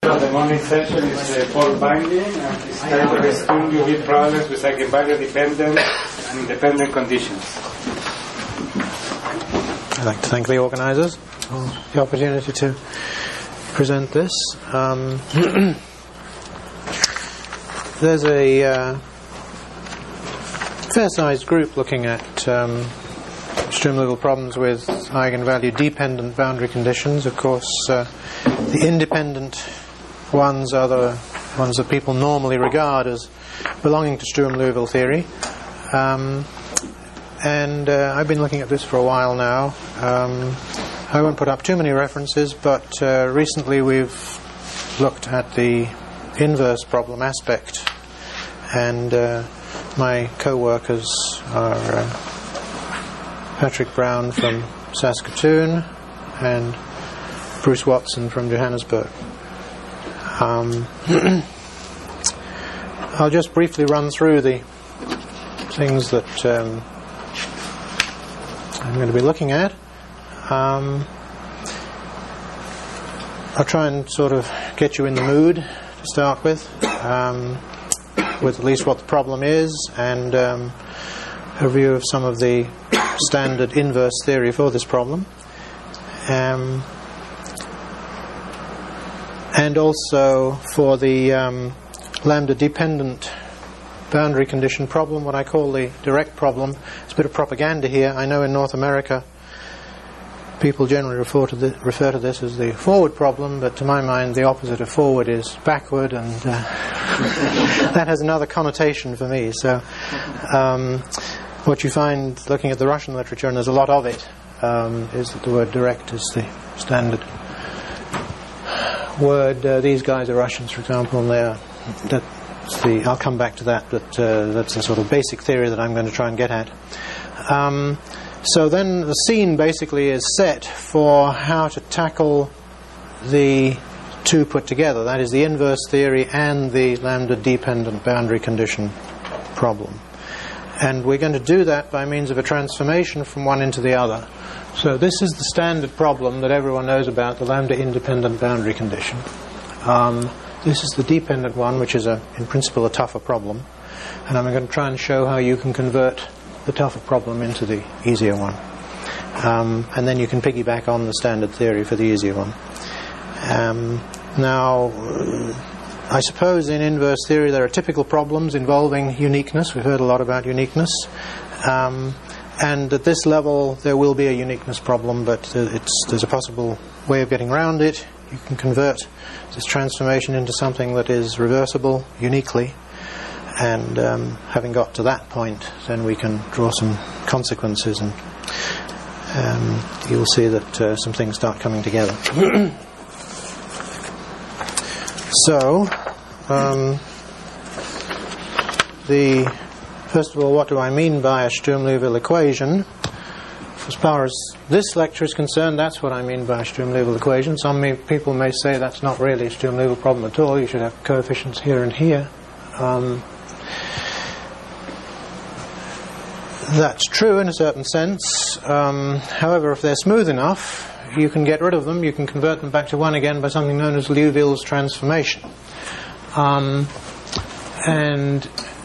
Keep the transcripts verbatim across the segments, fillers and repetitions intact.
So the morning session is uh, Paul Binding, and his title is Sturm U V Problems with Eigenvalue-Dependent and Independent Conditions. I'd like to thank the organisers for the opportunity to present this. Um, there's a uh, fair-sized group looking at um, Sturm-Liouville problems with eigenvalue-dependent boundary conditions. Of course, uh, the independent ones are the ones that people normally regard as belonging to Sturm-Liouville theory. Um, and uh, I've been looking at this for a while now. Um, I won't put up too many references, but uh, recently we've looked at the inverse problem aspect, and uh, my co-workers are uh, Patrick Brown from Saskatoon and Bruce Watson from Johannesburg. Um, I'll just briefly run through the things that um, I'm going to be looking at. Um, I'll try and sort of get you in the mood to start with, um, with at least what the problem is, and um, a view of some of the standard inverse theory for this problem. Um, and also for the um, lambda-dependent boundary condition problem, what I call the direct problem. It's a bit of propaganda here. I know in North America people generally refer to, the, refer to this as the forward problem, but to my mind the opposite of forward is backward, and uh, that has another connotation for me. So um, what you find looking at the Russian literature, and there's a lot of it, um, is that the word direct is the standard word. Uh, these guys are Russians, for example, and they are, that's the, I'll come back to that, but uh, that's the sort of basic theory that I'm going to try and get at. Um, so then the scene basically is set for how to tackle the two put together, that is the inverse theory and the lambda-dependent boundary condition problem. And we're going to do that by means of a transformation from one into the other. So this is the standard problem that everyone knows about, the lambda-independent boundary condition. Um, this is the dependent one, which is a, in principle a tougher problem. And I'm going to try and show how you can convert the tougher problem into the easier one. Um, and then you can piggyback on the standard theory for the easier one. Um, now, uh, I suppose in inverse theory there are typical problems involving uniqueness. We've heard a lot about uniqueness. Um, and at this level there will be a uniqueness problem, but uh, it's, there's a possible way of getting around it. You can convert this transformation into something that is reversible uniquely. And um, having got to that point, then we can draw some consequences, and um, you'll see that uh, some things start coming together. So, um, the first of all, what do I mean by a Sturm-Liouville equation? As far as this lecture is concerned, that's what I mean by a Sturm-Liouville equation. Some may, people may say that's not really a Sturm-Liouville problem at all. You should have coefficients here and here. Um, that's true in a certain sense. Um, however, if they're smooth enough, you can get rid of them. You can convert them back to one again by something known as Liouville's transformation. Um, and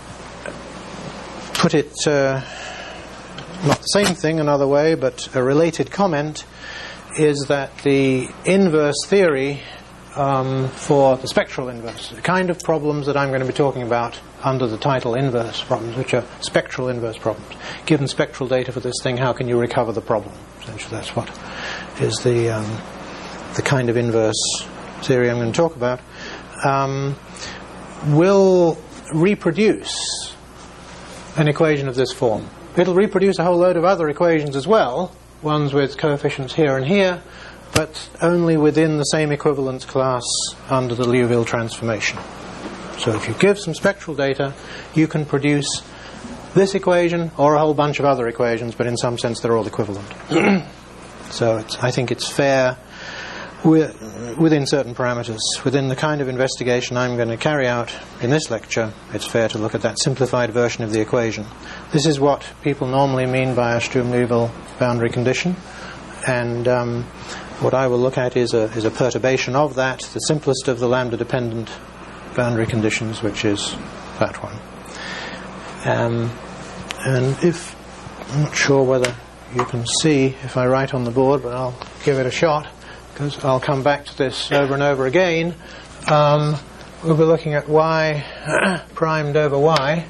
put it, uh, not the same thing another way, but a related comment is that the inverse theory um, for the spectral inverse, the kind of problems that I'm going to be talking about under the title inverse problems, which are spectral inverse problems. Given spectral data for this thing, how can you recover the problem? Essentially, that's what is the um, the kind of inverse theory I'm going to talk about. Um, will reproduce an equation of this form. It'll reproduce a whole load of other equations as well, ones with coefficients here and here, but only within the same equivalence class under the Liouville transformation. So if you give some spectral data, you can produce this equation or a whole bunch of other equations, but in some sense they're all equivalent. So it's, I think it's fair with, within certain parameters. Within the kind of investigation I'm going to carry out in this lecture, it's fair to look at that simplified version of the equation. This is what people normally mean by a Sturm-Liouville boundary condition, and um, what I will look at is a, is a perturbation of that, the simplest of the lambda-dependent boundary conditions, which is that one. Um, and if, I'm not sure whether you can see if I write on the board, but I'll give it a shot, because I'll come back to this over and over again. Um, we'll be looking at y primed over y,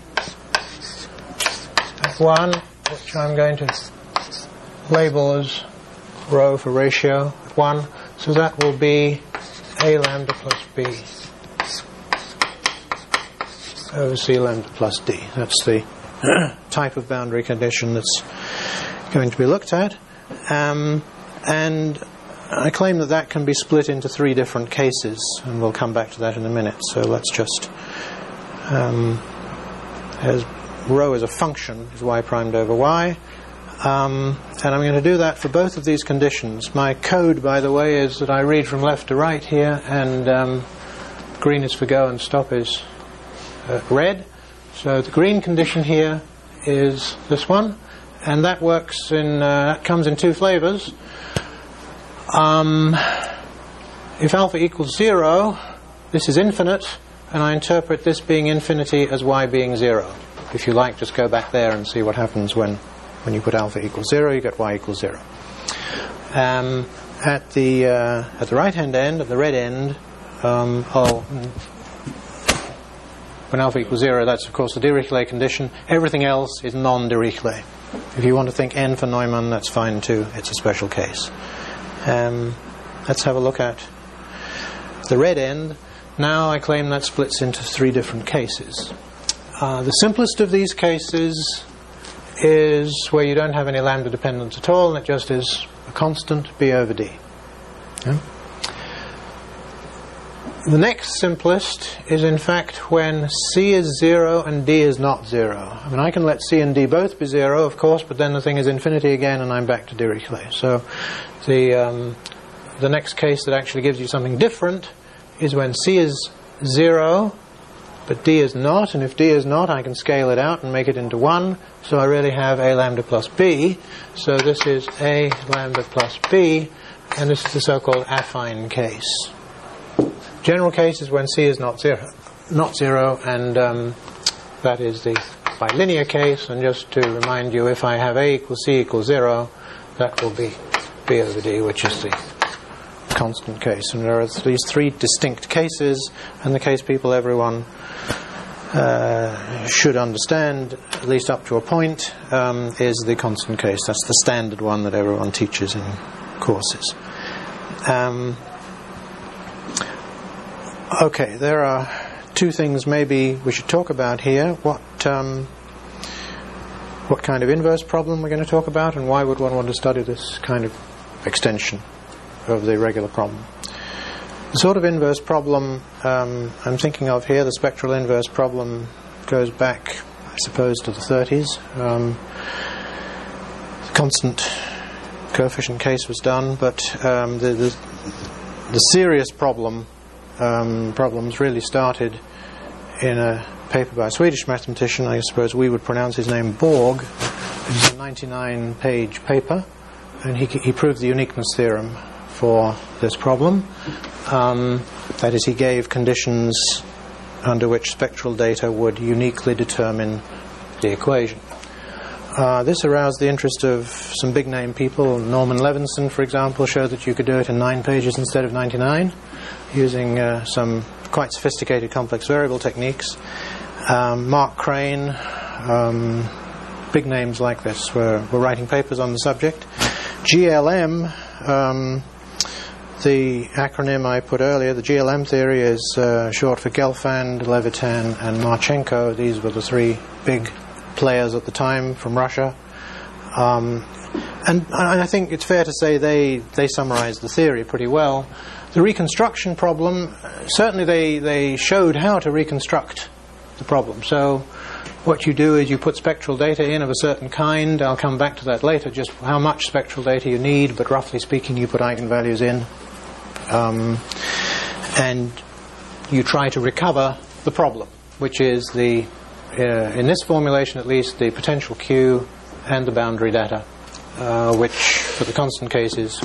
at one, which I'm going to label as rho for ratio at one, so that will be a lambda plus b over c lambda plus d. That's the type of boundary condition that's going to be looked at. Um, and I claim that that can be split into three different cases, and we'll come back to that in a minute. So let's just, um, as rho is a function, is y primed over y. Um, and I'm going to do that for both of these conditions. My code, by the way, is that I read from left to right here, and um, green is for go and stop is uh, red. So the green condition here is this one, and that works in, uh, that comes in two flavors. Um, if alpha equals zero, this is infinite, and I interpret this being infinity as y being zero. If you like, just go back there and see what happens when When you put alpha equals zero, you get y equals zero. Um, at the uh, at the right-hand end, at the red end, um, oh, when alpha equals zero, that's of course the Dirichlet condition. Everything else is non-Dirichlet. If you want to think n for Neumann, that's fine too. It's a special case. Um, let's have a look at the red end. Now I claim that splits into three different cases. Uh, the simplest of these cases is where you don't have any lambda dependence at all, and it just is a constant b over d. Yeah? The next simplest is in fact when c is zero and d is not zero. I mean, I can let c and d both be zero, of course, but then the thing is infinity again, and I'm back to Dirichlet. So the um, the next case that actually gives you something different is when c is zero but d is not, and if d is not, I can scale it out and make it into one, so I really have a lambda plus b. So this is a lambda plus b, and this is the so-called affine case. General case is when c is not zero, not zero, and um, that is the bilinear case. And just to remind you, if I have a equals c equals zero, that will be b over d, which is the constant case. And there are these three distinct cases, and the case people, everyone uh, should understand, at least up to a point, um, is the constant case. That's the standard one that everyone teaches in courses. Um, okay, there are two things maybe we should talk about here. What um, what kind of inverse problem we're going to talk about, and why would one want to study this kind of extension of the regular problem. The sort of inverse problem um, I'm thinking of here, the spectral inverse problem, goes back, I suppose, to the thirties. Um, the constant coefficient case was done, but um, the, the the serious problem um, problems really started in a paper by a Swedish mathematician. I suppose we would pronounce his name Borg. It was a ninety-nine page paper, and he he proved the uniqueness theorem for this problem. Um, that is, he gave conditions under which spectral data would uniquely determine the equation. Uh, this aroused the interest of some big name people. Norman Levinson, for example, showed that you could do it in nine pages instead of ninety-nine, using uh, some quite sophisticated complex variable techniques. Um, Mark Crane, um, big names like this were, were writing papers on the subject. G L M, um, the acronym I put earlier, the G L M theory, is uh, short for Gelfand, Levitan, and Marchenko. These were the three big players at the time from Russia. Um, and I think it's fair to say they, they summarized the theory pretty well. The reconstruction problem, certainly they, they showed how to reconstruct the problem. So what you do is you put spectral data in of a certain kind. I'll come back to that later, just how much spectral data you need, but roughly speaking you put eigenvalues in. Um, and you try to recover the problem, which is the, uh, in this formulation at least, the potential Q and the boundary data, uh, which for the constant case is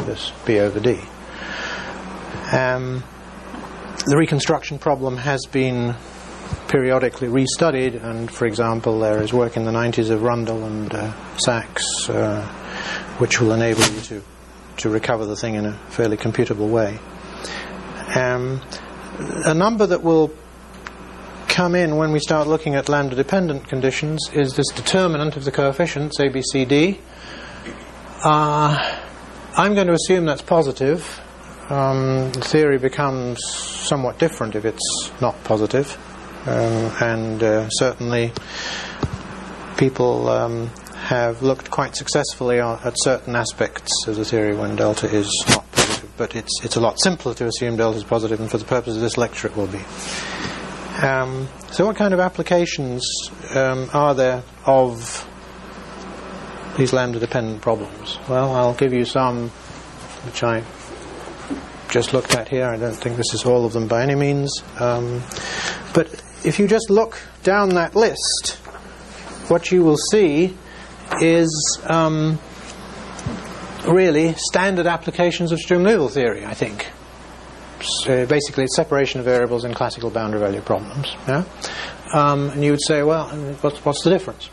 this B over D. Um, the reconstruction problem has been periodically restudied, and for example there is work in the nineties of Rundle and uh, Sachs uh, which will enable you to, to recover the thing in a fairly computable way. Um, a number that will come in when we start looking at lambda dependent conditions is this determinant of the coefficients A, B, C, D. Uh, I'm going to assume that's positive. Um, the theory becomes somewhat different if it's not positive, um, and uh, certainly people um, have looked quite successfully at certain aspects of the theory when delta is not positive, but it's it's a lot simpler to assume delta is positive, and for the purpose of this lecture it will be. Um, so what kind of applications um, are there of these lambda dependent problems? Well, I'll give you some which I just looked at here. I don't think this is all of them by any means, um, but if you just look down that list, what you will see is um, really standard applications of Sturm-Liouville theory, I think. So basically, it's separation of variables in classical boundary value problems. Yeah? Um, and you would say, well, what's, what's the difference?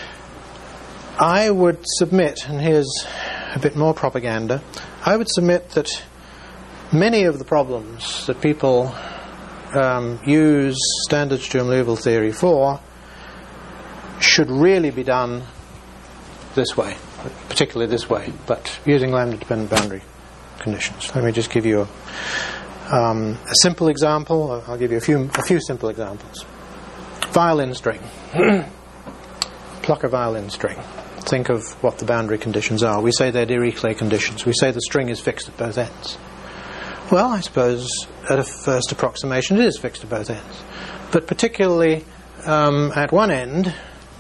I would submit, and here's a bit more propaganda, I would submit that many of the problems that people um, use standard Sturm-Liouville theory for should really be done this way, particularly this way, but using lambda-dependent boundary conditions. Let me just give you a, um, a simple example. I'll give you a few a few simple examples. Violin string. Pluck a violin string. Think of what the boundary conditions are. We say they're Dirichlet conditions. We say the string is fixed at both ends. Well, I suppose at a first approximation it is fixed at both ends. But particularly um, at one end,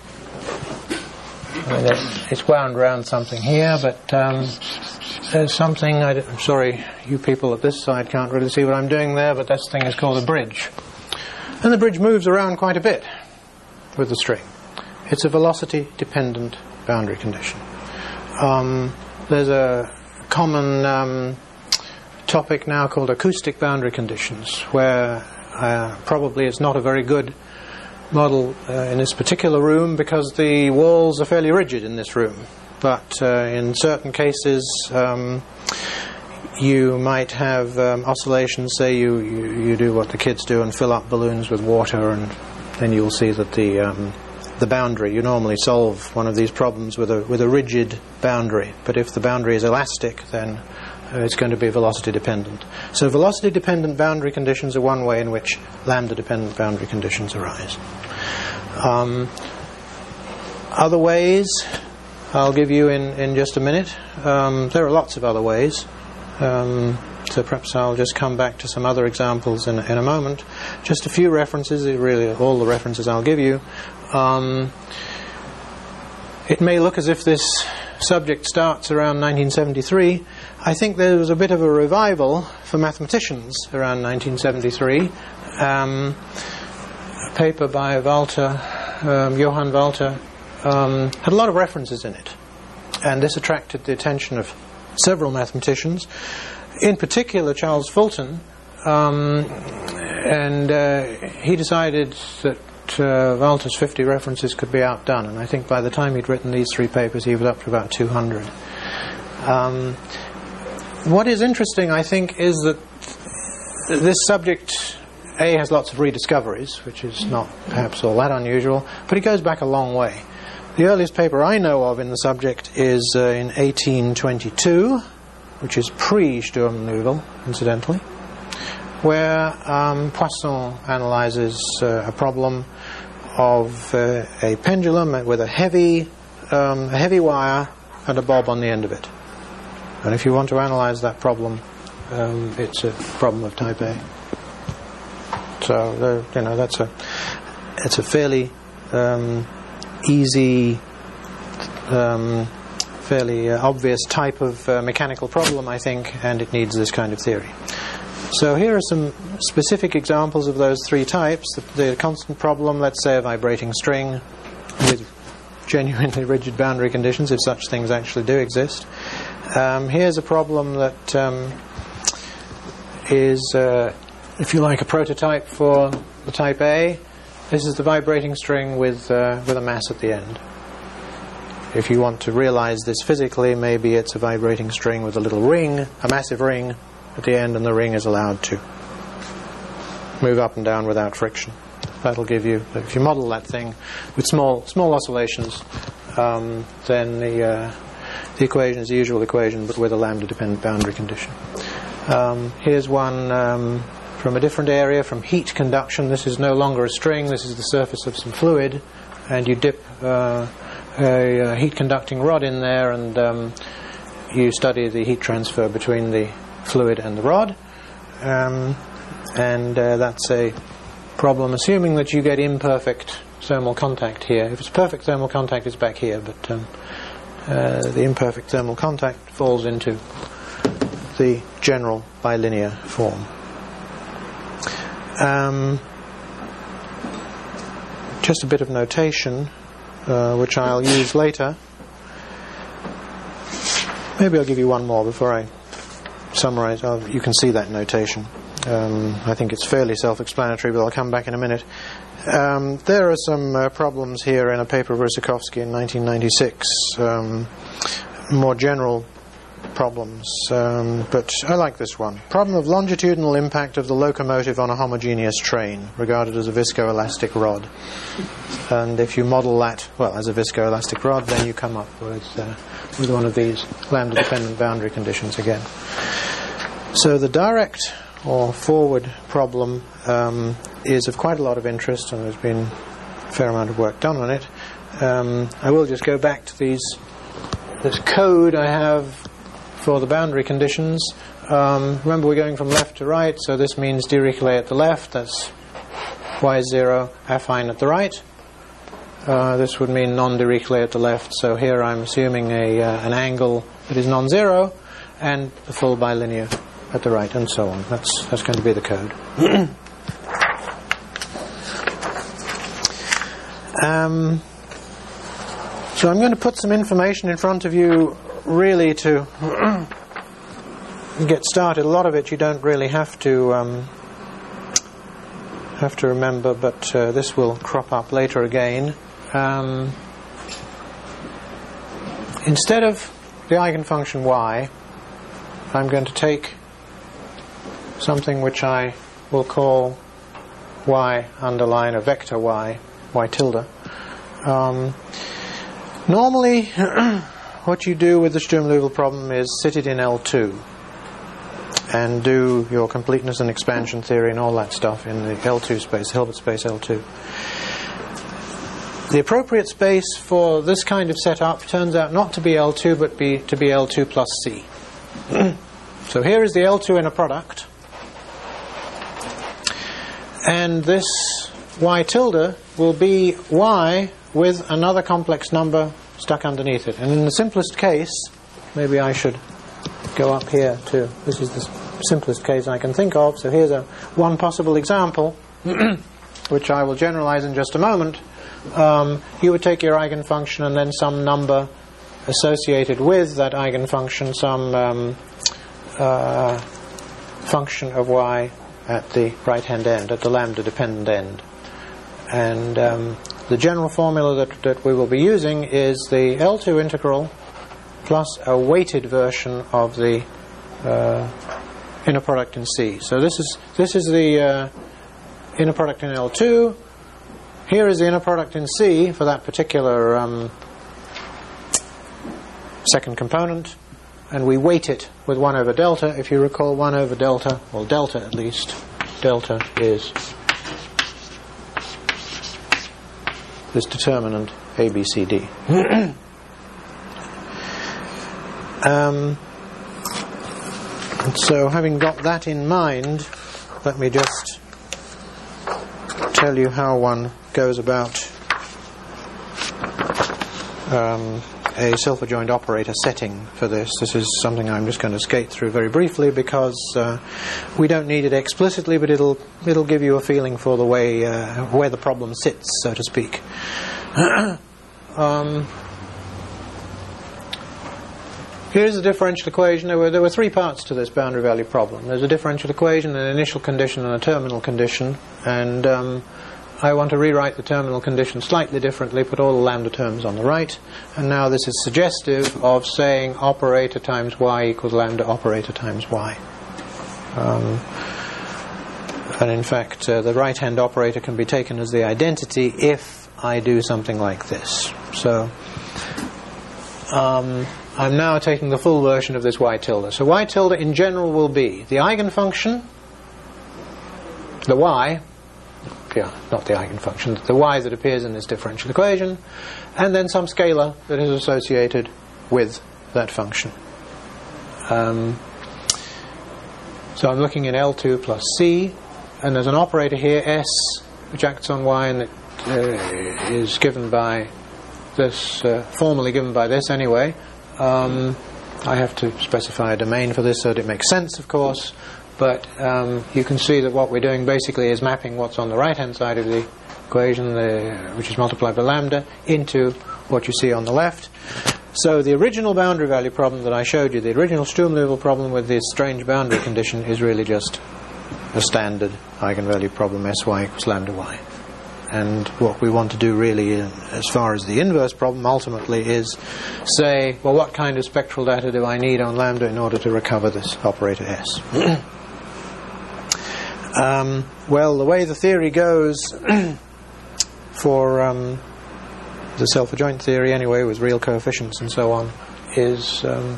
I mean, it's wound around something here, but um, there's something, I I'm sorry, you people at this side can't really see what I'm doing there, but this thing is called a bridge. And the bridge moves around quite a bit with the string. It's a velocity-dependent boundary condition. Um, there's a common um, topic now called acoustic boundary conditions, where uh, probably it's not a very good model uh, in this particular room because the walls are fairly rigid in this room. But uh, in certain cases, um, you might have um, oscillations. Say you, you, you do what the kids do and fill up balloons with water, and then you'll see that the um, the boundary, you normally solve one of these problems with a with a rigid boundary. But if the boundary is elastic, then uh, it's going to be velocity dependent. So velocity dependent boundary conditions are one way in which lambda dependent boundary conditions arise. Um, other ways I'll give you in, in just a minute. Um, there are lots of other ways. Um, so perhaps I'll just come back to some other examples in, in a moment. Just a few references, really all the references I'll give you. Um, it may look as if this subject starts around nineteen seventy-three. I think there was a bit of a revival for mathematicians around nineteen seventy-three. Um, a paper by Walter, um, Johann Walter, um, had a lot of references in it. And this attracted the attention of several mathematicians, in particular Charles Fulton, um, and uh, he decided that uh, Walter's fifty references could be outdone, and I think by the time he'd written these three papers he was up to about two hundred. Um, what is interesting, I think, is that this subject, A, has lots of rediscoveries, which is not perhaps all that unusual, but it goes back a long way. The earliest paper I know of in the subject is uh, in eighteen twenty-two, which is pre-Sturm-Liouville, incidentally, where um, Poisson analyzes uh, a problem of uh, a pendulum with a heavy, um, a heavy wire and a bob on the end of it. And if you want to analyze that problem, um, it's a problem of type A. So, uh, you know, that's a it's a fairly um, easy, um, fairly uh, obvious type of uh, mechanical problem, I think, and it needs this kind of theory. So here are some specific examples of those three types. The, the constant problem, let's say a vibrating string with genuinely rigid boundary conditions, if such things actually do exist. Um, here's a problem that um, is, uh, if you like, a prototype for the type A. This is the vibrating string with uh, with a mass at the end. If you want to realize this physically, maybe it's a vibrating string with a little ring, a massive ring at the end, and the ring is allowed to move up and down without friction. That'll give you, if you model that thing with small small oscillations, um, then the uh, the equation is the usual equation, but with a lambda-dependent boundary condition. Um, here's one um, from a different area, from heat conduction. This is no longer a string. This is the surface of some fluid, and you dip uh, a, a heat-conducting rod in there, and um, you study the heat transfer between the fluid and the rod. Um, and uh, that's a problem, assuming that you get imperfect thermal contact here. If it's perfect thermal contact, it's back here, but um, uh, the imperfect thermal contact falls into the general bilinear form. Um, just a bit of notation, uh, which I'll use later. Maybe I'll give you one more before I summarize. I'll, you can see that notation. Um, I think it's fairly self-explanatory, but I'll come back in a minute. Um, there are some uh, problems here in a paper of Rysakovsky in nineteen ninety-six, um, more general problems, um, but I like this one. Problem of longitudinal impact of the locomotive on a homogeneous train, regarded as a viscoelastic rod. And if you model that, well, as a viscoelastic rod, then you come up with, uh, with one of these lambda-dependent boundary conditions again. So the direct or forward problem um, is of quite a lot of interest, and there's been a fair amount of work done on it. Um, I will just go back to these this code I have for the boundary conditions. Um, remember, we're going from left to right, so this means Dirichlet at the left. That's y zero, affine at the right. Uh, this would mean non-Dirichlet at the left. So here I'm assuming a uh, an angle that is non-zero, and the full bilinear at the right, and so on. That's that's going to be the code. um, so I'm going to put some information in front of you, really to get started. A lot of it you don't really have to um, have to remember, but uh, this will crop up later again. Um, instead of the eigenfunction y, I'm going to take something which I will call y underline a vector y, y tilde. Um, normally, what you do with the Sturm-Liouville problem is sit it in L two and do your completeness and expansion theory and all that stuff in the L two space, Hilbert space L two. The appropriate space for this kind of setup turns out not to be L two, but be, to be L two plus C. So here is the L two inner product, and this y tilde will be y with another complex number stuck underneath it. And in the simplest case, maybe I should go up here too. This is the simplest case I can think of. So here's a one possible example, which I will generalize in just a moment. Um, you would take your eigenfunction and then some number associated with that eigenfunction, some um, uh, function of y at the right-hand end, at the lambda-dependent end. And um, the general formula that, that we will be using is the L two integral plus a weighted version of the uh, inner product in C. So this is this is the uh, inner product in L two. Here is the inner product in C for that particular um, second component, and we weight it with one over delta. If you recall, one over delta, or delta at least, delta is this determinant A, B, C, D. um, so having got that in mind, let me just tell you how one goes about um, a self-adjoint operator setting for this. This is something I'm just going to skate through very briefly because uh, we don't need it explicitly, but it'll it'll give you a feeling for the way uh, where the problem sits, so to speak. um, Here's the differential equation. There were, there were three parts to this boundary value problem. There's a differential equation, an initial condition, and a terminal condition. And um, I want to rewrite the terminal condition slightly differently, put all the lambda terms on the right. And now this is suggestive of saying operator times y equals lambda operator times y. Um, and in fact, uh, the right-hand operator can be taken as the identity if I do something like this. So um, I'm now taking the full version of this y tilde. So y tilde in general will be the eigenfunction, the y, yeah, not the eigenfunction, the y that appears in this differential equation, and then some scalar that is associated with that function. Um, so I'm looking at L two plus C, and there's an operator here, S, which acts on y, and it uh, is given by this, uh, formally given by this anyway. Um, I have to specify a domain for this so that it makes sense, of course, but um, you can see that what we're doing basically is mapping what's on the right-hand side of the equation, the, which is multiplied by lambda, into what you see on the left. So the original boundary value problem that I showed you, the original Sturm-Liouville problem with this strange boundary condition, is really just a standard eigenvalue problem, Sy equals lambda y. And what we want to do really, in, as far as the inverse problem ultimately, is say, well, what kind of spectral data do I need on lambda in order to recover this operator S? um, well, the way the theory goes for um, the self-adjoint theory anyway, with real coefficients and so on, is um,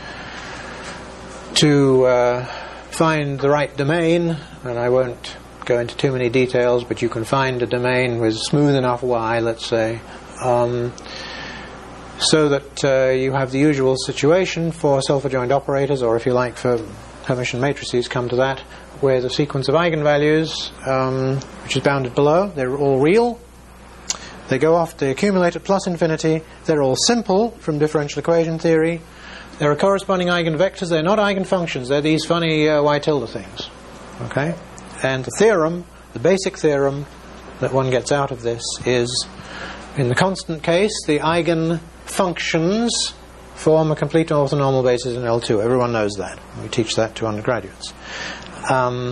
to uh, find the right domain, and I won't go into too many details, but you can find a domain with smooth enough y, let's say, um, so that uh, you have the usual situation for self-adjoint operators, or if you like for Hermitian matrices, come to that, where the sequence of eigenvalues, um, which is bounded below, they're all real, they go off, they accumulate at plus infinity, they're all simple from differential equation theory, there are corresponding eigenvectors, they're not eigenfunctions, they're these funny uh, y tilde things, okay? And the theorem, the basic theorem that one gets out of this is, in the constant case, the eigenfunctions form a complete orthonormal basis in L two. Everyone knows that. We teach that to undergraduates. Um,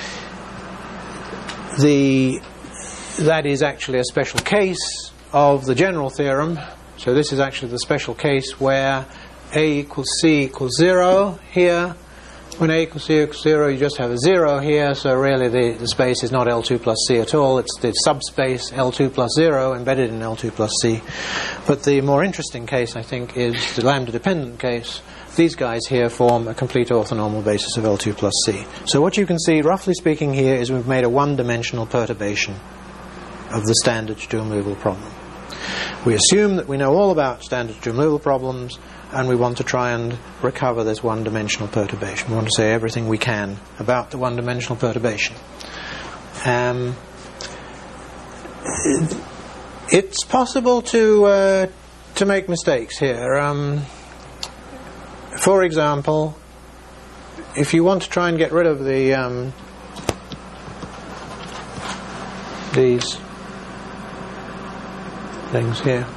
the that is actually a special case of the general theorem. So this is actually the special case where A equals C equals zero here. When A equals C equals zero, you just have a zero here, so really the, the space is not L two plus C at all, it's the subspace L two plus zero embedded in L two plus C. But the more interesting case, I think, is the lambda-dependent case. These guys here form a complete orthonormal basis of L two plus C. So what you can see, roughly speaking here, is we've made a one-dimensional perturbation of the standard Sturm-Liouville problem. We assume that we know all about standard Sturm-Liouville problems, and we want to try and recover this one-dimensional perturbation. We want to say everything we can about the one-dimensional perturbation. Um, it's possible to uh, to make mistakes here. Um, for example, if you want to try and get rid of the um, these things here,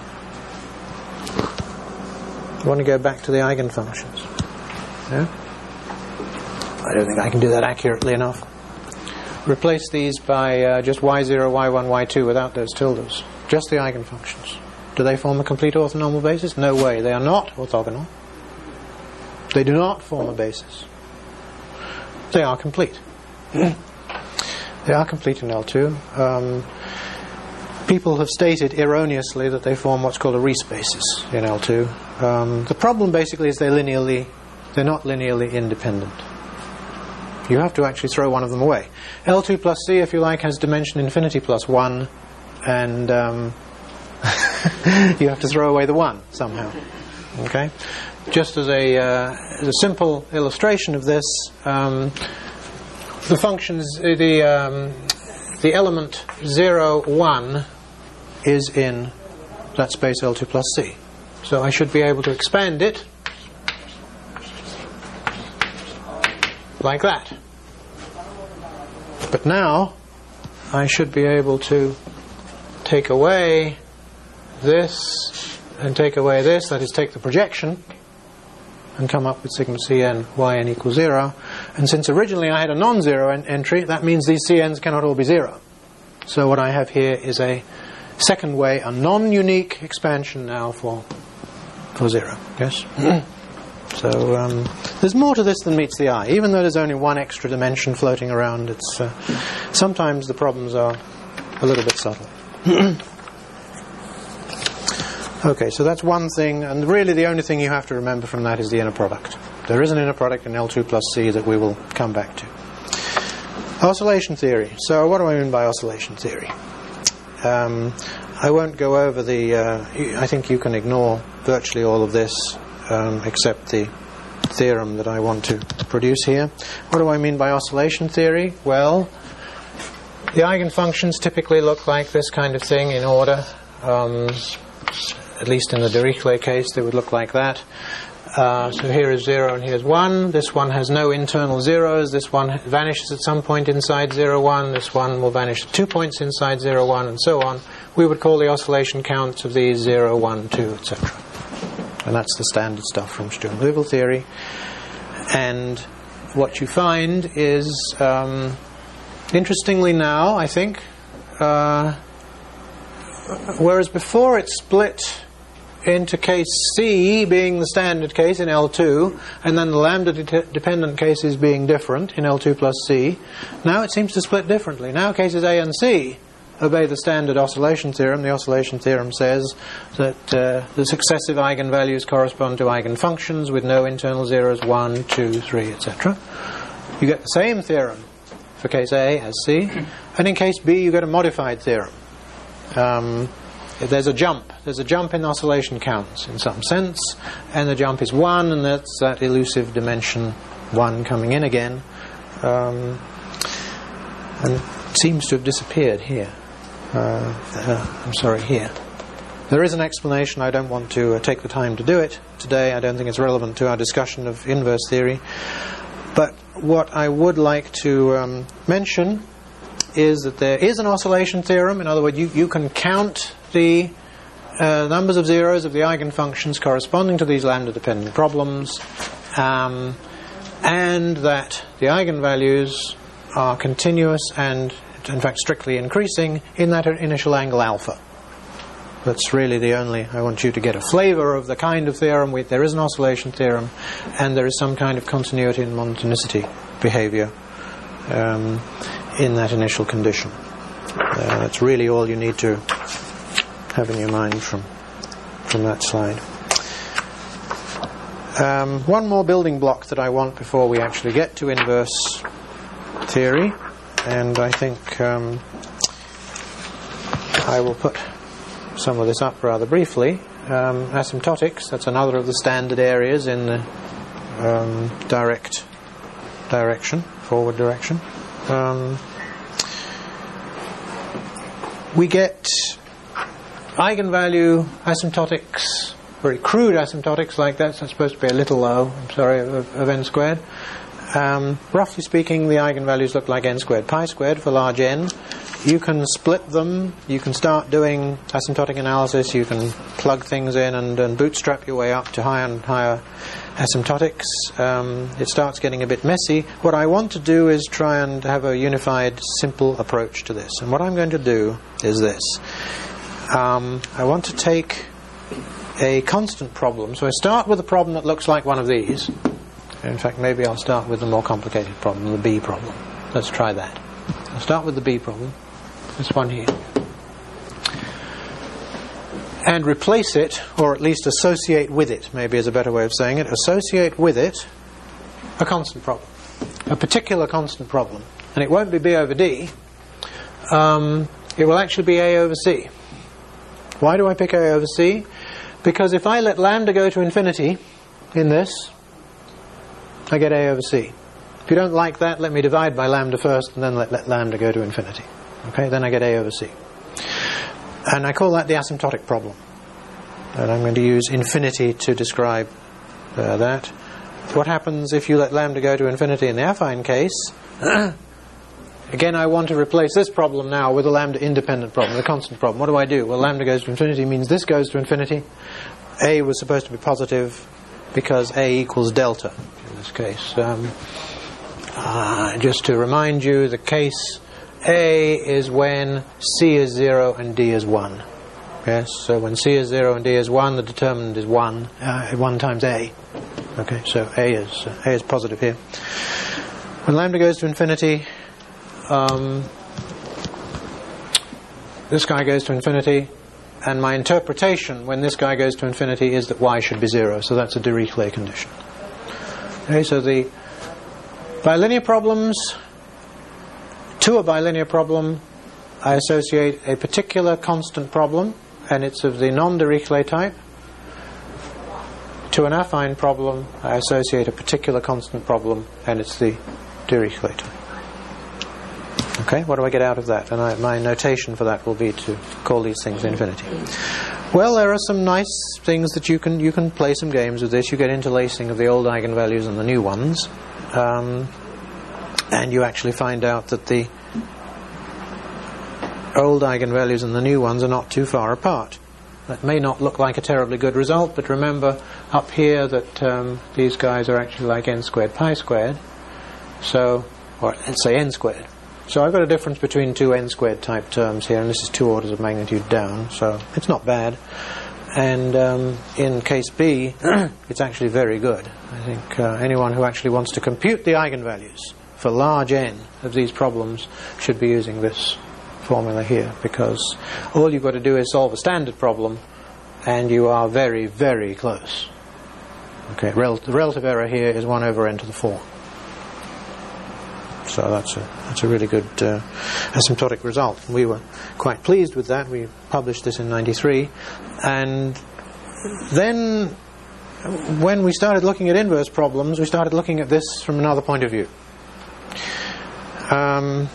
I want to go back to the eigenfunctions. Yeah? I don't think I can do that accurately enough. Replace these by uh, just y zero, y one, y two without those tildes. Just the eigenfunctions. Do they form a complete orthonormal basis? No way. They are not orthogonal. They do not form a basis. They are complete. They are complete in L two. Um, people have stated erroneously that they form what's called a Riesz basis in L two. Um, the problem basically is they're linearly, they're not linearly independent. You have to actually throw one of them away. L two plus C, if you like, has dimension infinity plus one, and um, you have to throw away the one somehow. Okay? Just as a, uh, as a simple illustration of this, um, the functions, the um, the element zero, one is in that space L two plus C. So I should be able to expand it like that. But now I should be able to take away this and take away this, that is, take the projection, and come up with sigma Cn yn equals zero. And since originally I had a non-zero en- entry, that means these Cn's cannot all be zero. So what I have here is a second way, a non-unique expansion now for for zero. Yes? So um, there's more to this than meets the eye. Even though there's only one extra dimension floating around, it's uh, sometimes the problems are a little bit subtle. Okay, so that's one thing, and really the only thing you have to remember from that is the inner product. There is an inner product in L two plus C that we will come back to. Oscillation theory. So what do I mean by oscillation theory? Um, I won't go over the... Uh, I think you can ignore virtually all of this, um, except the theorem that I want to produce here. What do I mean by oscillation theory? Well, the eigenfunctions typically look like this kind of thing in order. Um, at least in the Dirichlet case, they would look like that. Uh, so here is zero and here's one. This one has no internal zeros. This one vanishes at some point inside zero, one. This one will vanish at two points inside zero, one, and so on. We would call the oscillation counts of these zero, one, two, et cetera. And that's the standard stuff from Sturm-Liouville theory. And what you find is, um, interestingly now, I think, uh, whereas before it split into case C being the standard case in L two, and then the lambda de- dependent cases being different in L two plus C, now it seems to split differently. Now cases A and C obey the standard oscillation theorem. The oscillation theorem says that uh, the successive eigenvalues correspond to eigenfunctions with no internal zeros, one, two, three, et cetera. You get the same theorem for case A as C, and in case B you get a modified theorem. Um, There's a jump. There's a jump in oscillation counts in some sense, and the jump is one, and that's that elusive dimension one coming in again, um, and it seems to have disappeared here. Uh, uh, I'm sorry, here. There is an explanation. I don't want to uh, take the time to do it today. I don't think it's relevant to our discussion of inverse theory. But what I would like to um, mention is that there is an oscillation theorem. In other words, you, you can count the uh, numbers of zeros of the eigenfunctions corresponding to these lambda-dependent problems, um, and that the eigenvalues are continuous and, in fact, strictly increasing in that initial angle alpha. That's really the only... I want you to get a flavor of the kind of theorem. We, there is an oscillation theorem, and there is some kind of continuity and monotonicity behavior um, in that initial condition. Uh, that's really all you need to have in your mind from from that slide. Um, one more building block that I want before we actually get to inverse theory, and I think um, I will put some of this up rather briefly. Um, asymptotics, that's another of the standard areas in the um, direct direction, forward direction. Um, we get eigenvalue asymptotics, very crude asymptotics like that, so it's supposed to be a little o, I'm sorry, of, of n squared. Um, roughly speaking, the eigenvalues look like n squared pi squared for large n. You can split them, you can start doing asymptotic analysis, you can plug things in and, and bootstrap your way up to higher and higher asymptotics. Um, it starts getting a bit messy. What I want to do is try and have a unified, simple approach to this. And what I'm going to do is this. Um, I want to take a constant problem. So I start with a problem that looks like one of these. In fact, maybe I'll start with the more complicated problem, the B problem. Let's try that. I'll start with the B problem. This one here. And replace it, or at least associate with it, maybe is a better way of saying it, associate with it a constant problem. A particular constant problem. And it won't be B over D. Um, it will actually be A over C. Why do I pick A over C? Because if I let lambda go to infinity in this, I get A over C. If you don't like that, let me divide by lambda first and then let, let lambda go to infinity. Okay, then I get A over C. And I call that the asymptotic problem. And I'm going to use infinity to describe uh, that. What happens if you let lambda go to infinity in the affine case? Again, I want to replace this problem now with a lambda independent problem, the constant problem. What do I do? Well, lambda goes to infinity means this goes to infinity. A was supposed to be positive. because A equals delta in this case. Um, uh, just to remind you, the case A is when C is zero and D is one. Yes, so when C is zero and D is one, the determinant is one, uh, one times A. Okay, so A is uh, A is positive here. When lambda goes to infinity, um, this guy goes to infinity, and my interpretation when this guy goes to infinity is that y should be zero, so that's a Dirichlet condition. Okay, so the bilinear problems, to a bilinear problem, I associate a particular constant problem, and it's of the non-Dirichlet type. To an affine problem, I associate a particular constant problem, and it's the Dirichlet type. Okay, what do I get out of that? And I, my notation for that will be to call these things infinity. Well, there are some nice things that you can you can play some games with this. You get interlacing of the old eigenvalues and the new ones, um, and you actually find out that the old eigenvalues and the new ones are not too far apart. That may not look like a terribly good result, but remember up here that um, these guys are actually like n squared pi squared, so, or let's say n squared. So I've got a difference between two n squared type terms here, and this is two orders of magnitude down, so it's not bad. And um, in case B, it's actually very good. I think uh, anyone who actually wants to compute the eigenvalues for large n of these problems should be using this formula here, because all you've got to do is solve a standard problem and you are very, very close. Okay, Rel- the relative error here is one over n to the four. So that's a, that's a really good uh, asymptotic result. We were quite pleased with that. We published this in ninety-three. And then when we started looking at inverse problems, we started looking at this from another point of view. Um,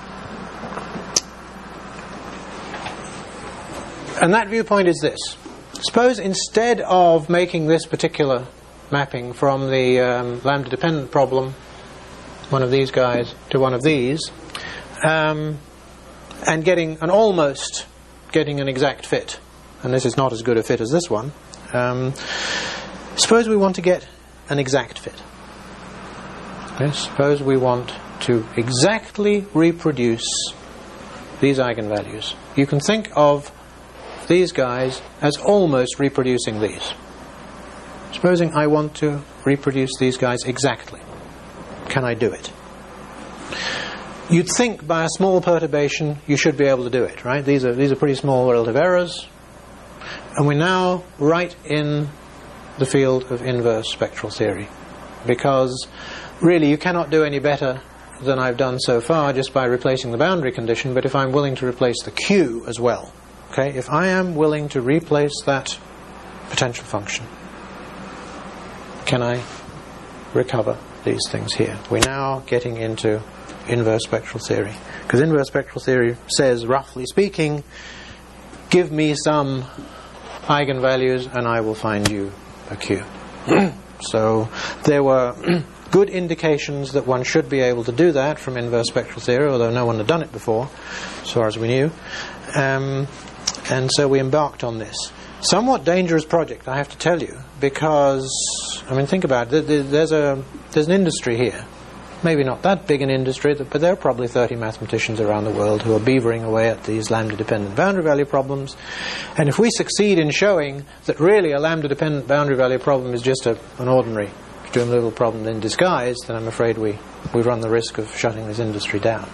and that viewpoint is this. Suppose instead of making this particular mapping from the um, lambda-dependent problem, one of these guys to one of these, um, and getting an almost getting an exact fit, and this is not as good a fit as this one, um, suppose we want to get an exact fit. Yes, suppose we want to exactly reproduce these eigenvalues. You can think of these guys as almost reproducing these. Supposing I want to reproduce these guys exactly. Can I do it? You'd think by a small perturbation you should be able to do it, right? These are these are pretty small relative errors. And we're now right in the field of inverse spectral theory, because really you cannot do any better than I've done so far just by replacing the boundary condition. But if I'm willing to replace the Q as well, okay, if I am willing to replace that potential function, can I recover these things here? We're now getting into inverse spectral theory, because inverse spectral theory says, roughly speaking, give me some eigenvalues and I will find you a Q. So there were good indications that one should be able to do that from inverse spectral theory, although no one had done it before, as far as we knew. Um, and so we embarked on this. Somewhat dangerous project, I have to tell you, because, I mean, think about it. There's a there's an industry here. Maybe not that big an industry, but there are probably thirty mathematicians around the world who are beavering away at these lambda-dependent boundary value problems. And if we succeed in showing that really a lambda-dependent boundary value problem is just a, an ordinary Sturm-Liouville problem in disguise, then I'm afraid we, we run the risk of shutting this industry down.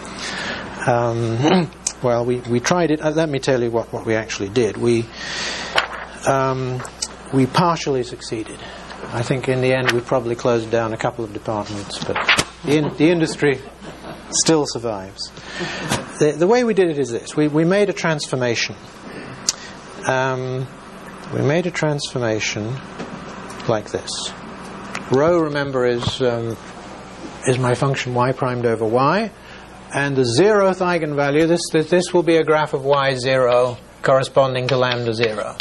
Um, well, we, we tried it. Uh, let me tell you what, what we actually did. We um, we partially succeeded. I think in the end we probably closed down a couple of departments, but the, in, the industry still survives. The, the way we did it is this. We, we made a transformation. Um, we made a transformation like this. Rho, remember, is um, is my function y primed over y, and the zeroth eigenvalue, this, this, this will be a graph of y zero corresponding to lambda zero,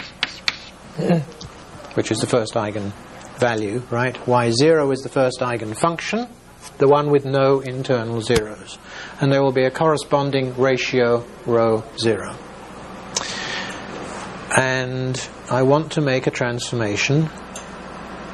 which is the first eigen value, right? y zero is the first eigenfunction, the one with no internal zeros. And there will be a corresponding ratio rho zero. And I want to make a transformation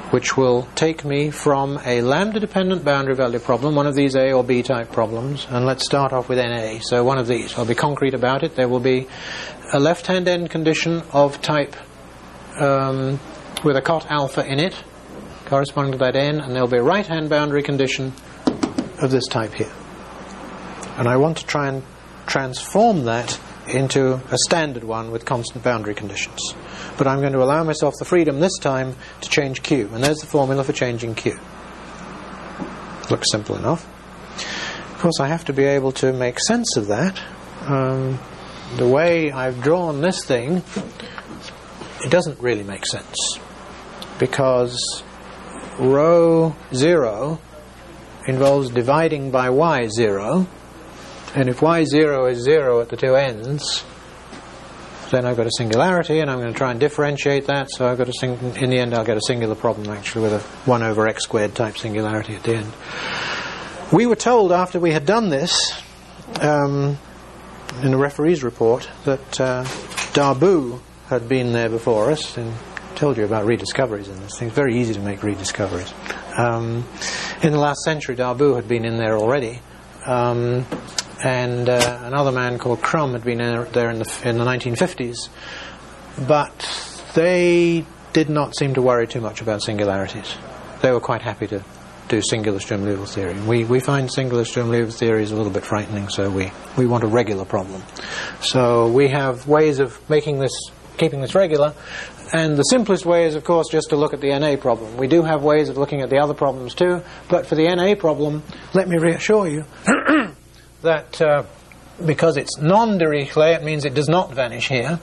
which will take me from a lambda-dependent boundary value problem, one of these A or B type problems, and let's start off with N A. So one of these, I'll be concrete about it. There will be a left-hand end condition of type um, with a cot alpha in it, corresponding to that n, and there'll be a right-hand boundary condition of this type here. And I want to try and transform that into a standard one with constant boundary conditions. But I'm going to allow myself the freedom this time to change Q. And there's the formula for changing Q. Looks simple enough. Of course, I have to be able to make sense of that. Um, the way I've drawn this thing, it doesn't really make sense. Because rho zero involves dividing by y zero. And if y zero is zero at the two ends, then I've got a singularity, and I'm going to try and differentiate that. So I've got a sing- in the end, I'll get a singular problem actually with a one over x squared type singularity at the end. We were told after we had done this, um, in the referee's report, that uh, Darboux had been there before us, and told you about rediscoveries in this thing. It's very easy to make rediscoveries. Um, in the last century, Darboux had been in there already. Um, and uh, another man called Crum had been in there in the, in the nineteen fifties, but they did not seem to worry too much about singularities. They were quite happy to do singular Sturm-Liouville theory. We we find singular Sturm-Liouville theory is a little bit frightening, so we, we want a regular problem. So we have ways of making this, keeping this regular, and the simplest way is, of course, just to look at the N A problem. We do have ways of looking at the other problems too, but for the N A problem, let me reassure you that uh, because it's non-Dirichlet, it means it does not vanish here.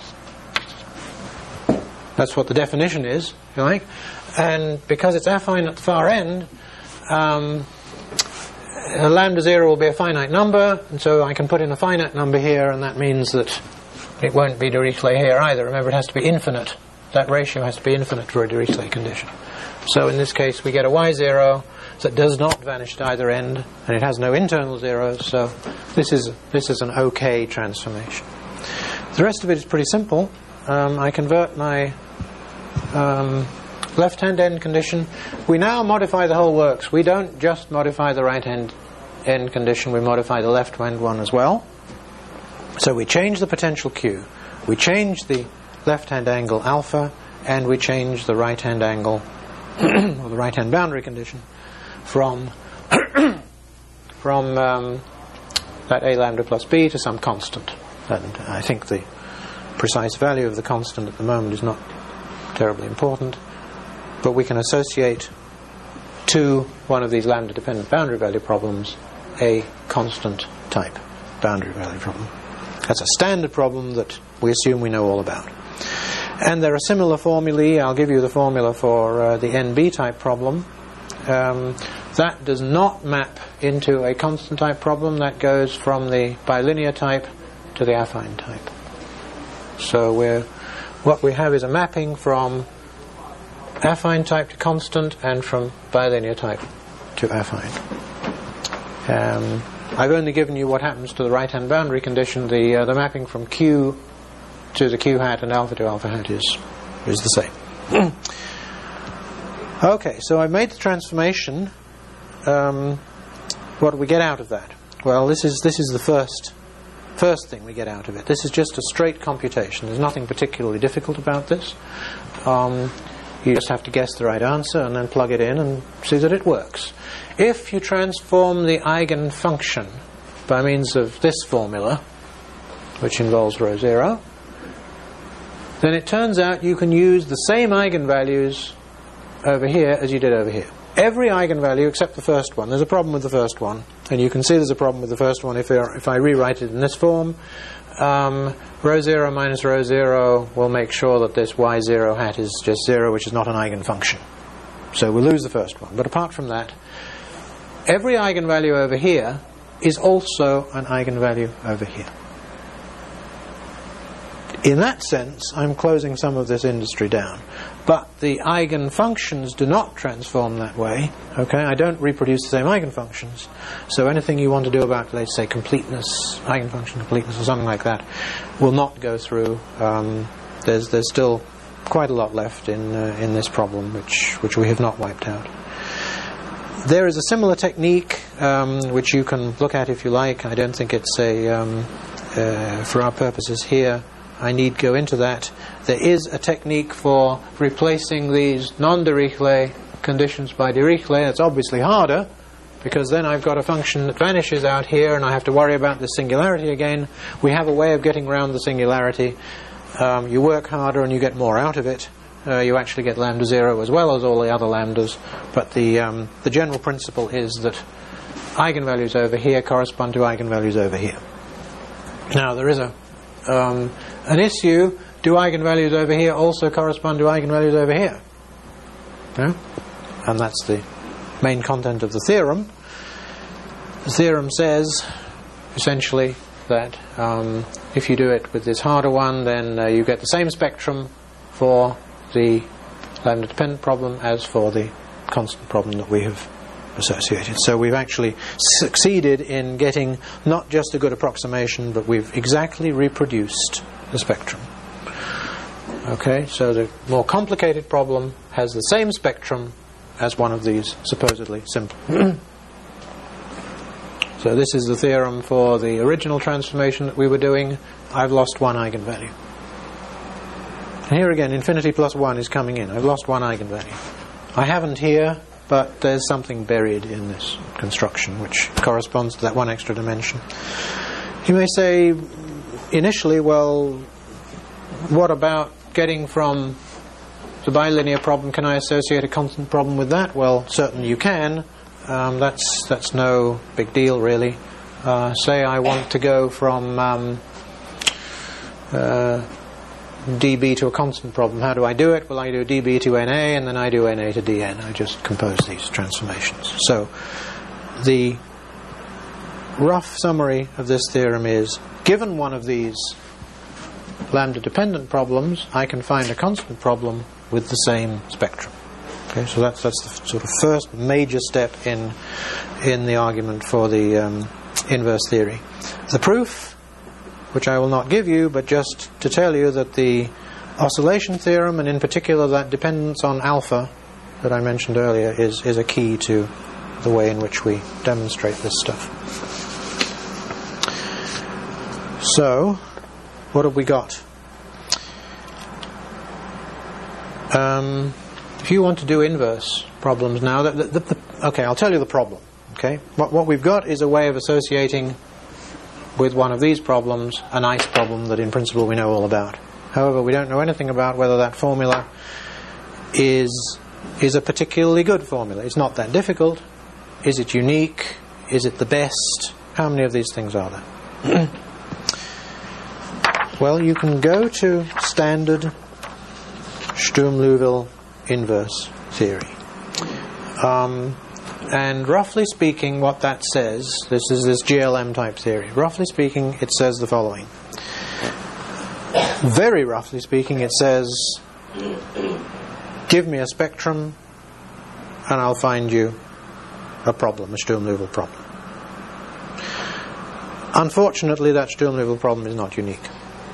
That's what the definition is, if you like. And because it's affine at the far end, um, uh, lambda zero will be a finite number, and so I can put in a finite number here, and that means that it won't be Dirichlet here either. Remember, it has to be infinite. That ratio has to be infinite for a Dirichlet condition. So in this case, we get a y zero that does not vanish at either end, and it has no internal zeros, so this is this is an okay transformation. The rest of it is pretty simple. Um, I convert my um, left-hand end condition. We now modify the whole works. We don't just modify the right-hand end condition, we modify the left-hand one as well. So we change the potential Q, we change the left-hand angle alpha, and we change the right-hand angle, or the right-hand boundary condition, from from um, that A lambda plus B to some constant. And I think the precise value of the constant at the moment is not terribly important, but we can associate to one of these lambda-dependent boundary value problems a constant type boundary value problem. That's a standard problem that we assume we know all about. And there are similar formulae. I'll give you the formula for uh, the N B type problem. Um, that does not map into a constant type problem. That goes from the bilinear type to the affine type. So we're, what we have is a mapping from affine type to constant and from bilinear type to affine. Um, I've only given you what happens to the right-hand boundary condition. The uh, the mapping from Q to the Q hat and alpha to alpha hat is is the same. Okay, so I've made the transformation. Um, what do we get out of that? Well, this is this is the first first thing we get out of it. This is just a straight computation. There's nothing particularly difficult about this. Um, you just have to guess the right answer and then plug it in and see that it works. If you transform the eigenfunction by means of this formula, which involves rho zero, then it turns out you can use the same eigenvalues over here as you did over here. Every eigenvalue except the first one. There's a problem with the first one, and you can see there's a problem with the first one if, if I rewrite it in this form. Um, rho zero minus rho zero will make sure that this y zero hat is just zero, which is not an eigenfunction. So we'll lose the first one. But apart from that, every eigenvalue over here is also an eigenvalue over here. In that sense, I'm closing some of this industry down. But the eigenfunctions do not transform that way. Okay, I don't reproduce the same eigenfunctions. So anything you want to do about, let's say, completeness, eigenfunction completeness, or something like that, will not go through. Um, there's there's still quite a lot left in uh, in this problem, which which we have not wiped out. There is a similar technique um, which you can look at if you like. I don't think it's a um, uh, for our purposes here I need go into that. There is a technique for replacing these non-Dirichlet conditions by Dirichlet. It's obviously harder, because then I've got a function that vanishes out here and I have to worry about the singularity again. We have a way of getting around the singularity. Um, you work harder and you get more out of it. Uh, you actually get lambda zero as well as all the other lambdas. But the um, the general principle is that eigenvalues over here correspond to eigenvalues over here. Now there is a um, an issue. Do eigenvalues over here also correspond to eigenvalues over here? No? And that's the main content of the theorem. The theorem says essentially that um, if you do it with this harder one, then uh, you get the same spectrum for the lambda dependent problem as for the constant problem that we have associated. So we've actually succeeded in getting not just a good approximation, but we've exactly reproduced the spectrum. Okay, so the more complicated problem has the same spectrum as one of these supposedly simple. So this is the theorem for the original transformation that we were doing. I've lost one eigenvalue. And here again, infinity plus one is coming in. I've lost one eigenvalue. I haven't here, but there's something buried in this construction which corresponds to that one extra dimension. You may say initially, well, what about getting from the bilinear problem, can I associate a constant problem with that? Well, certainly you can. Um, that's that's no big deal, really. Uh, say I want to go from um, uh, dB to a constant problem. How do I do it? Well, I do dB to Na, and then I do Na to dn. I just compose these transformations. So the rough summary of this theorem is, given one of these lambda-dependent problems, I can find a constant problem with the same spectrum. Okay, so that's that's the sort of first major step in in the argument for the um, inverse theory. The proof, which I will not give you, but just to tell you that the oscillation theorem, and in particular that dependence on alpha that I mentioned earlier, is is a key to the way in which we demonstrate this stuff. So, what have we got? Um, if you want to do inverse problems now, the, the, the, okay, I'll tell you the problem. Okay, what, what we've got is a way of associating with one of these problems a nice problem that in principle we know all about. However, we don't know anything about whether that formula is is a particularly good formula. It's not that difficult. Is it unique? Is it the best? How many of these things are there? Well, you can go to standard Sturm-Liouville inverse theory. Um, and roughly speaking, what that says, this is this G L M type theory. Roughly speaking, it says the following. Very roughly speaking, it says, give me a spectrum and I'll find you a problem, a Sturm-Liouville problem. Unfortunately, that Sturm-Liouville problem is not unique.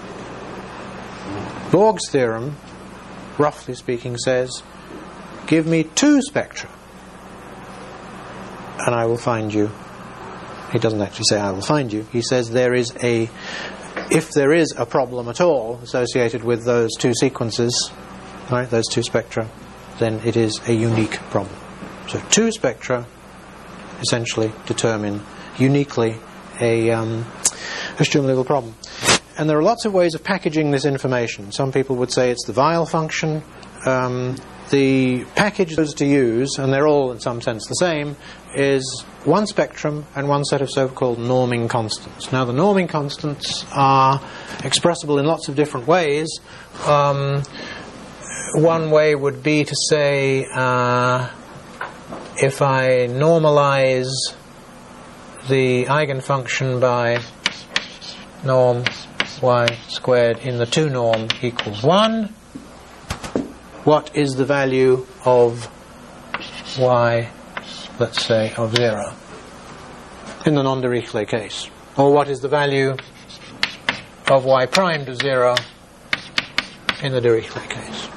Borg's theorem, roughly speaking, says, give me two spectra and I will find you. He doesn't actually say I will find you. He says there is a, if there is a problem at all associated with those two sequences, right, those two spectra, then it is a unique problem. So two spectra essentially determine uniquely a, um, a Sturm-Liouville problem. And there are lots of ways of packaging this information. Some people would say it's the Weyl function. Um, the package to use, and they're all in some sense the same, is one spectrum and one set of so-called norming constants. Now the norming constants are expressible in lots of different ways. Um, one way would be to say, uh, if I normalize the eigenfunction by norm y squared in the two norm equals one, what is the value of y, let's say, of zero in the non-Dirichlet case? Or what is the value of y primed of zero in the Dirichlet case?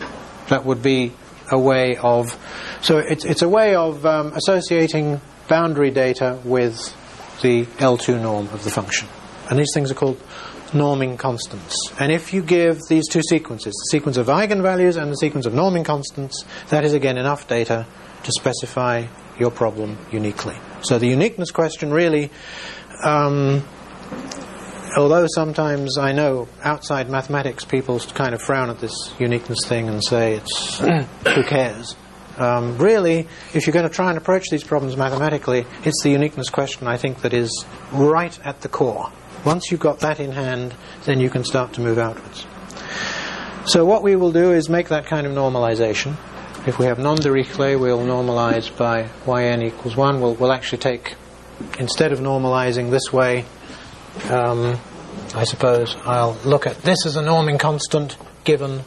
That would be a way of... So it's, it's a way of um, associating boundary data with the L two norm of the function. And these things are called norming constants. And if you give these two sequences, the sequence of eigenvalues and the sequence of norming constants, that is again enough data to specify your problem uniquely. So the uniqueness question really, um, although sometimes I know outside mathematics people kind of frown at this uniqueness thing and say it's who cares. Um, really, if you're going to try and approach these problems mathematically, it's the uniqueness question, I think, that is right at the core. Once you've got that in hand, then you can start to move outwards. So what we will do is make that kind of normalization. If we have non-Dirichlet, we'll normalize by yn equals one. We'll, we'll actually take, instead of normalizing this way, um, I suppose I'll look at this as a norming constant given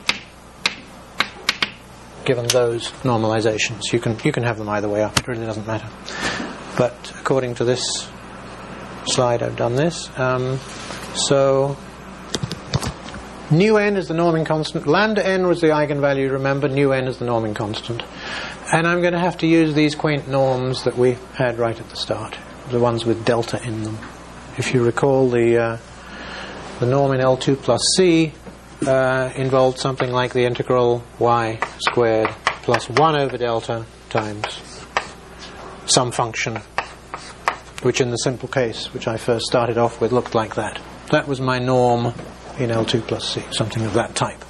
given those normalizations. You can you can have them either way up. It really doesn't matter. But according to this slide, I've done this. Um, so nu n is the norming constant. Lambda n was the eigenvalue. Remember, nu n is the norming constant. And I'm going to have to use these quaint norms that we had right at the start, the ones with delta in them. If you recall, the uh, the norm in L two plus C uh, involved something like the integral y squared plus one over delta times some function, which in the simple case, which I first started off with, looked like that. That was my norm in L two plus C, something of that type.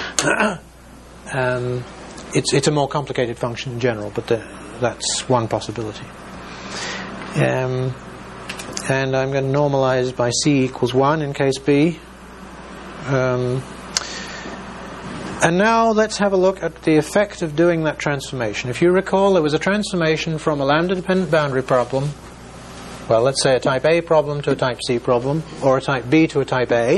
um, it's, it's a more complicated function in general, but the, that's one possibility. Um, and I'm going to normalize by C equals one in case B. Um, and now let's have a look at the effect of doing that transformation. If you recall, there was a transformation from a lambda-dependent boundary problem, well, let's say a type A problem to a type C problem, or a type B to a type A.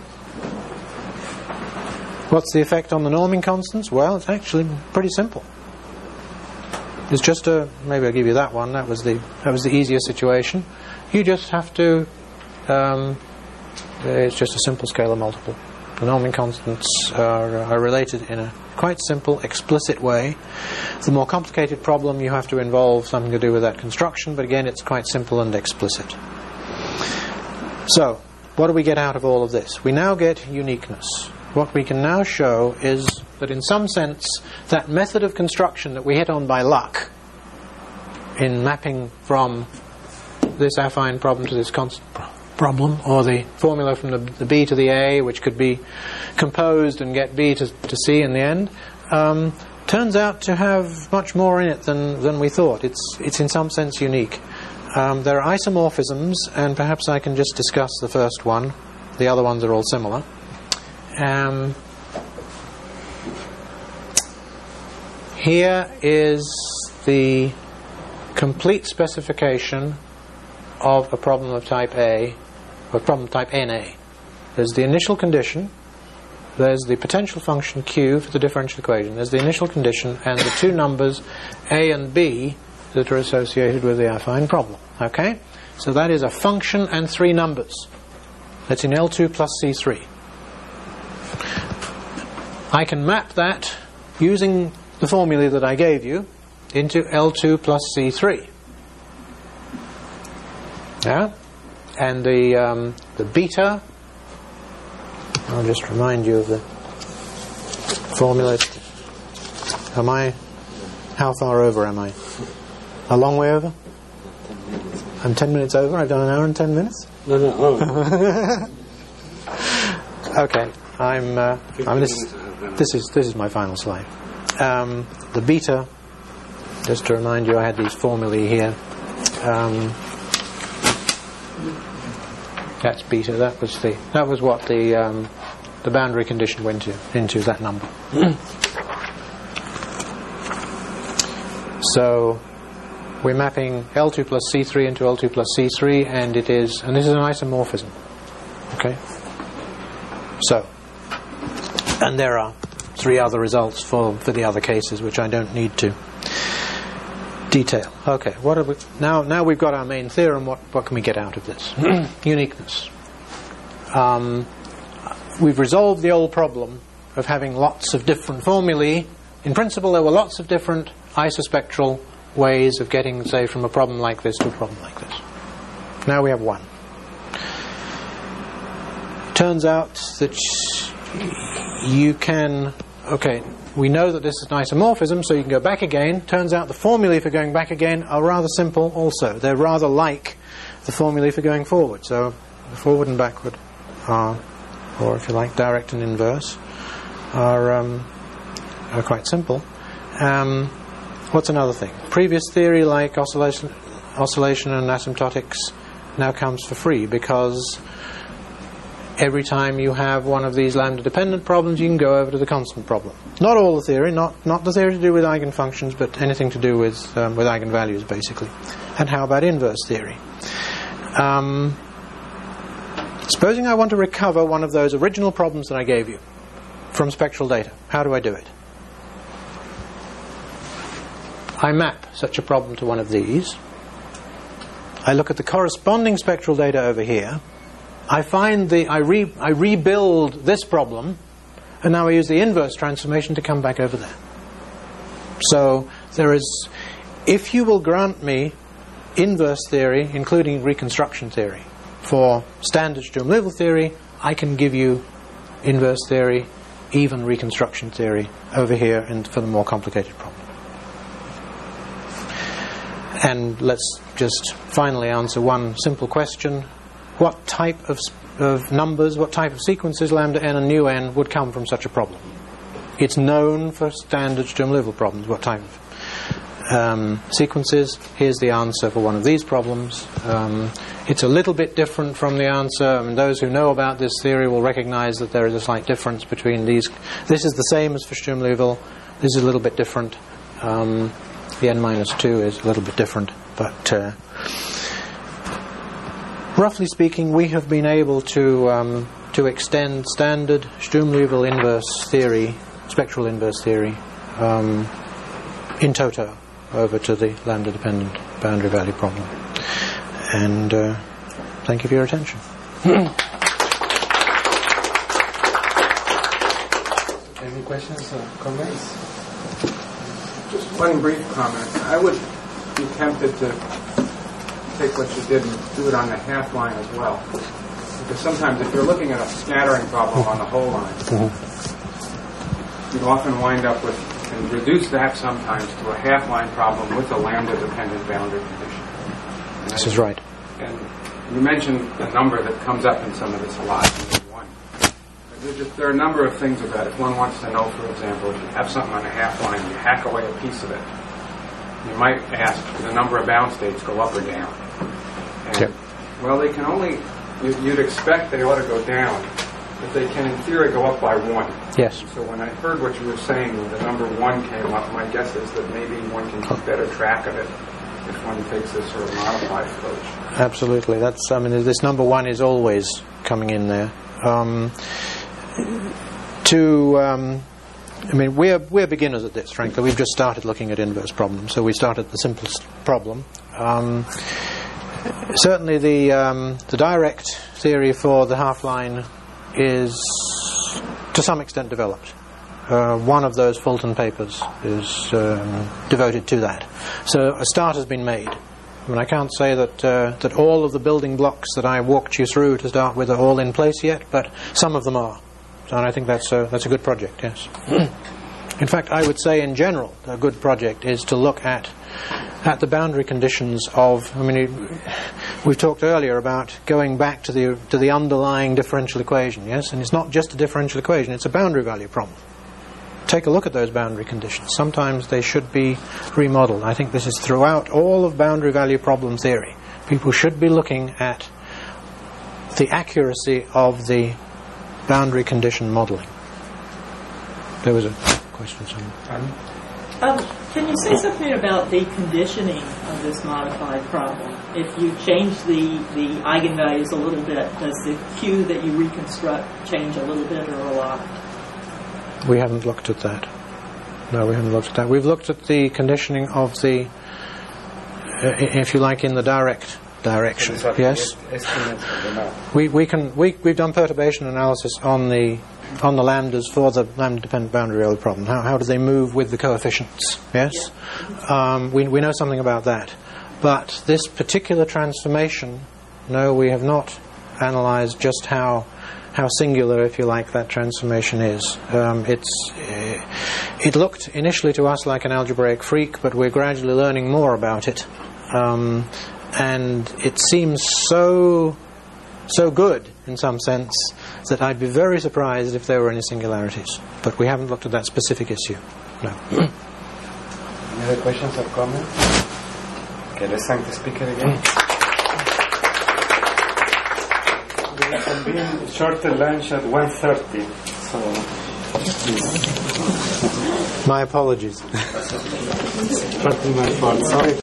What's the effect on the norming constants? Well, it's actually pretty simple. It's just a, maybe I'll give you that one, that was the that was the easier situation. You just have to, um, it's just a simple scalar multiple. The norming constants are, are related in a quite simple, explicit way. The more complicated problem, you have to involve something to do with that construction, but again, it's quite simple and explicit. So, what do we get out of all of this? We now get uniqueness. What we can now show is that in some sense, that method of construction that we hit on by luck in mapping from this affine problem to this constant problem, or the formula from the, the B to the A, which could be composed and get B to, to C in the end, um, turns out to have much more in it than, than we thought. It's, it's in some sense unique. Um, there are isomorphisms, and perhaps I can just discuss the first one. The other ones are all similar. Um, here is the complete specification of a problem of type A, or problem type N A. There's the initial condition, there's the potential function Q for the differential equation, there's the initial condition, and the two numbers A and B that are associated with the affine problem. Okay? So that is a function and three numbers. That's in L two plus C three. I can map that using the formula that I gave you into L two plus C three. Yeah? And the um, the beta, I'll just remind you of the formula. Am I, how far over am I? A long way over? I'm ten minutes over? I've done an hour and ten minutes? No, no, oh. Okay, I'm, uh, I'm this, this is this is my final slide. Um, the beta, just to remind you, I had these formulae here. Um, that's beta. That was the that was what the um, the boundary condition went to, into that number. So we're mapping L two plus C three into L two plus C three, and it is, and this is an isomorphism. Okay. So, and there are three other results for for the other cases, which I don't need to detail. Okay, what are we, now? Now we've got our main theorem. What what can we get out of this? Uniqueness. Um, we've resolved the old problem of having lots of different formulae. In principle, there were lots of different isospectral ways of getting, say, from a problem like this to a problem like this. Now we have one. Turns out that you can, okay, we know that this is an isomorphism, so you can go back again. Turns out the formulae for going back again are rather simple also. They're rather like the formulae for going forward. So the forward and backward are, or if you like, direct and inverse, are, um, are quite simple. Um, what's another thing? Previous theory like oscillation, oscillation and asymptotics now comes for free, because every time you have one of these lambda-dependent problems, you can go over to the constant problem. Not all the theory, not not the theory to do with eigenfunctions, but anything to do with um, with eigenvalues, basically. And how about inverse theory? Um, supposing I want to recover one of those original problems that I gave you from spectral data. How do I do it? I map such a problem to one of these. I look at the corresponding spectral data over here. I find the I re I rebuild this problem, and now I use the inverse transformation to come back over there. So there is, if you will grant me inverse theory, including reconstruction theory, for standard Sturm-Liouville theory, I can give you inverse theory, even reconstruction theory over here, and for the more complicated problem. And let's just finally answer one simple question. What type of, of numbers, what type of sequences, lambda n and nu n, would come from such a problem? It's known for standard Sturm-Liouville problems what type of um, sequences. Here's the answer for one of these problems. Um, it's a little bit different from the answer. I mean, those who know about this theory will recognize that there is a slight difference between these. This is the same as for Sturm-Liouville. This is a little bit different. Um, the n minus two is a little bit different, but uh, roughly speaking, we have been able to um, to extend standard Sturm-Liouville inverse theory, spectral inverse theory, um, in toto over to the lambda-dependent boundary value problem. And uh, thank you for your attention. Any questions or comments? Just one brief comment. I would be tempted to take what you did and do it on the half line as well. Because sometimes if you're looking at a scattering problem on the whole line, you often wind up with, and reduce that sometimes to a half line problem with a lambda-dependent boundary condition. And This is right. And you mentioned the number that comes up in some of this a lot, one. There, just, there are a number of things about it. If one wants to know, for example, if you have something on a half line, you hack away a piece of it, you might ask, do the number of bound states go up or down? And, yep. Well, they can only, you, you'd expect they ought to go down, but they can in theory go up by one. Yes. So when I heard what you were saying, when the number one came up, my guess is that maybe one can keep better track of it if one takes this sort of modified approach. Absolutely. That's, I mean, this number one is always coming in there. Um, to, um, I mean, we're we're beginners at this, frankly. We've just started looking at inverse problems, so we started the simplest problem. Um, certainly, the um, the direct theory for the half line is to some extent developed. Uh, one of those Fulton papers is um, devoted to that. So a start has been made. I mean, I can't say that uh, that all of the building blocks that I walked you through to start with are all in place yet, but some of them are. So, and I think that's a, that's a good project, yes. In fact, I would say in general, a good project is to look at at the boundary conditions of, I mean, we've talked earlier about going back to the to the underlying differential equation, yes? And it's not just a differential equation, it's a boundary value problem. Take a look at those boundary conditions. Sometimes they should be remodeled. I think this is throughout all of boundary value problem theory. People should be looking at the accuracy of the boundary condition modeling. There was a question somewhere. Um, can you say something about the conditioning of this modified problem? If you change the, the eigenvalues a little bit, does the Q that you reconstruct change a little bit or a lot? We haven't looked at that. No, we haven't looked at that. We've looked at the conditioning of the, uh, if you like, in the direct direction. These are Yes, the estimates of the map. we we can we we've done perturbation analysis on the on the lambdas for the lambda-dependent boundary error problem. How how do they move with the coefficients? Yes, um, we we know something about that, but this particular transformation, no, we have not analyzed just how how singular, if you like, that transformation is. Um, it's uh, it looked initially to us like an algebraic freak, but we're gradually learning more about it, um, and it seems so so good in some sense that I'd be very surprised if there were any singularities. But we haven't looked at that specific issue. No. Any other questions or comments? Okay, let's thank the speaker again. We will convene shorter lunch at one thirty. So, please. My apologies. Partly my fault. Sorry.